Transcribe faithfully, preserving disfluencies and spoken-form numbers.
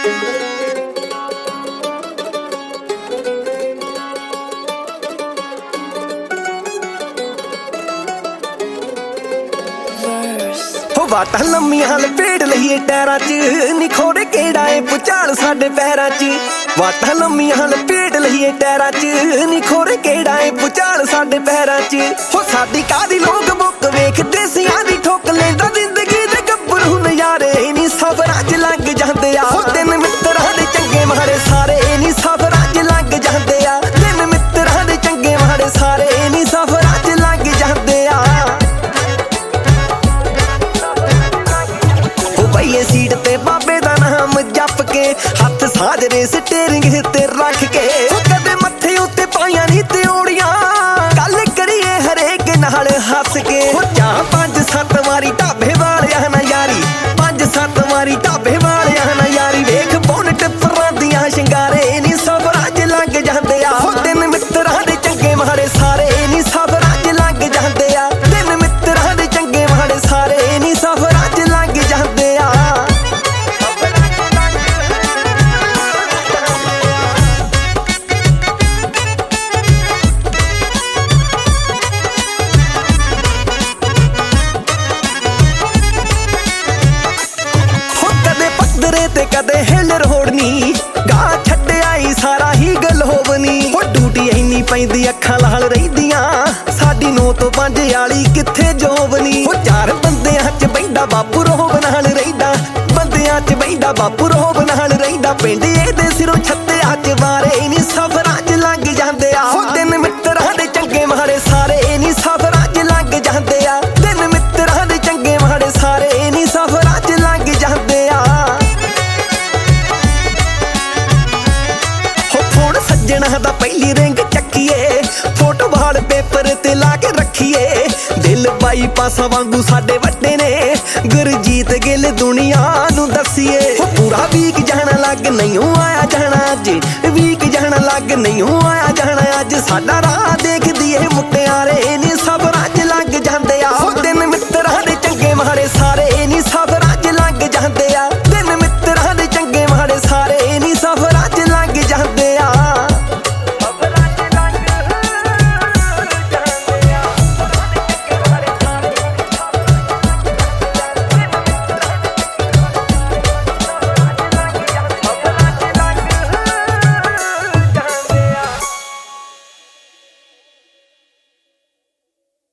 ਵਾਟਾਂ ਲੰਮੀਆਂ ਲਪੇੜ ਲਈਏ ਟੈਰਾਂ 'ਚ ਨਿਖੋੜੇ ਕਿਹੜਾ ਏ ਪੁਚਾਲ ਸਾਡੇ ਪੈਰਾਂ 'ਚ ਵਾਟਾਂ ਲੰਮੀਆਂ ਲਪੇੜ ਲਈਏ ਟੈਰਾਂ 'ਚ ਨਿਖੋੜੇ ਕਿਹੜਾ ਏ ਪੁਚਾਲ ਸਾਡੇ ਪੈਰਾਂ 'ਚ ਹੋ ਸਾਡੀ ਕਾਦੀ ਲੋਕ ਮੁੱਕ ਵੇਖਦੇ ਸਿਆਂ ਦੀ ਠੋਕ ਲੈਂਦਾ ਜ਼ਿੰਦਗੀ ਦੇ ਗੱਭਰੂ ਨਜ਼ਾਰੇ ਨੀ ਸਫਰਾਂ 'ਚ ਲੰਘ ਜਾਂਦੇ ਆ ਹੋ ਦਿਨ ਮਿੱਤਰਾਂ ਦੇ ਚੰਗੇ ਮਾੜੇ ਸਾਰੇ ਨੀ ਸਫਰਾਂ 'ਚ ਲੰਘ ਜਾਂਦੇ ਆ ਦਿਨ ਮਿੱਤਰਾਂ ਦੇ ਚੰਗੇ ਮਾੜੇ ਸਾਰੇ ਨੀ ਸਫਰਾਂ 'ਚ ਲੰਘ ਜਾਂਦੇ ਆ ਬਈਏ ਸੀਟ ਤੇ ਬਾਬੇ ਦਾ ਨਾਮ ਜਪ ਕੇ ਹੱਥ ਸਾਜਰੇ ਸਟੀਅਰਿੰਗ ਤੇ ਰੱਖ ਕੇ ਕਦੇ ਮੱਥੇ ਉੱਤੇ ਪਾਈਆਂ ਨੀ ਤਿਉੜੀਆਂ ਗੱਲ ਕਰੀਏ ਹਰੇਕ ਨਾਲ ਹੱਸ ਕੇ ਜਾਂ ਪੰਜ ਸੱਤ ਵਾਰੀ ਢਾਬੇ ਵਾਲਿਆਂ ਨਾ ਯਾਰੀ ਪੰਜ ਸੱਤ ਵਾਰੀ ਢਾਬੇ ਵਾਲਿਆਂ ਨਾ ਯਾਰੀ ਵੇਖ ਬੋਨਟ ਪਰਾਂ ਦੀਆਂ ਸ਼ਿੰਗਾਰੇ ਨੀ ਸਫਰਾਂ 'ਚ ਲੰਘ ਜਾਂਦੇ ਆ ਦਿਨ ਮਿੱਤਰਾਂ ਦੇ ਚੰਗੇ ਮਾੜੇ ਸਾਰੇ ਨੀ ਸਫਰਾਂ 'ਚ ਲੰਘ ਜਾਂਦੇ ਆ ਦਿਨ ਮਿੱਤਰਾਂ ਦੇ ਚੰਗੇ ਮਾੜੇ ਸਾਰੇ ਨੀ ਸਫਰਾਂ 'ਚ ਲੰਘ ਜਾਂਦੇ ਆ ਤੇ ਕਦੇ ਹਿੱਲ ਰੋੜਨੀ ਗਾ ਛੱਡਿਆ ਈ ਸਾਰਾ ਹੀ ਗਲੋਬਨੀ ਉਹ ਡਿਊਟੀ ਇੰਨੀ ਪੈਂਦੀ ਅੱਖਾਂ ਲਾਲ ਰਹਿੰਦੀਆਂ ਸਾਡੀ ਨੌ ਤੋਂ ਪੰਜ ਵਾਲੀ ਕਿੱਥੇ ਜੋਬਨੀ ਉਹ ਚਾਰ ਬੰਦਿਆਂ 'ਚ ਬੈਂਦਾ ਬਾਪੂ ਰੋਬ ਨਾਲ ਰਹਿੰਦਾ ਬੰਦਿਆਂ 'ਚ ਬੈਂਦਾ ਬਾਪੂ ਰੋਬ ਨਾਲ ਰਹਿੰਦਾ ਪਿੰਡ ਇਹਦੇ ਸਿਰੋਂ ਛੱਤਿਆਂ 'ਚ ਵਾਰੇ ਨੀ ਸਫਰਾਂ 'ਚ ਲੰਘ ਜਾਂਦੇ ਆ ਉਹ ਦਿਨ ਮਿੱਤਰਾਂ ਦੇ ਚੰਗੇ ਮਾੜੇ ਸਾਰੇ ਨੀ ਸਫਰਾਂ 'ਚ ਲੰਘ ਜਾਂਦੇ ਆ ਦਿਨ ਮਿੱਤਰਾਂ ਦੇ ਚੰਗੇ ਮਾੜੇ ਸਾਰੇ ਨੀ ਸਫਰਾਂ 'ਚ ਲੰਘ ਜਾਂਦੇ ਆ ਸੱਜਣਾ ਦਾ ਪਹਿਲੀ ਰਿੰਗ ਚੱਕੀਏ ਫੋਟੋ ਵਾਲ ਪੇਪਰ ਤੇ ਲਾ ਕੇ ਰੱਖੀਏ ਦਿਲ ਬਾਈ ਪਾਸਾ ਵਾਂਗੂ ਸਾਡੇ ਵੱਡੇ ਨੇ ਗੁਰਜੀਤ ਗਿੱਲ ਦੁਨੀਆ ਨੂੰ ਦੱਸੀਏ ਪੂਰਾ ਵੀਕ ਜਾਣਾ ਲੱਗ ਨਹੀਂ ਆਇਆ ਜਾਣਾ ਅੱਜ ਵੀਕ ਜਾਣਾ ਲੱਗ ਨਹੀਂ ਆਇਆ ਜਾਣਾ ਅੱਜ ਸਾਡਾ ਰਾਹ ਦੇਖਦੀ ਏ ਮੁਟਿਆਰੇ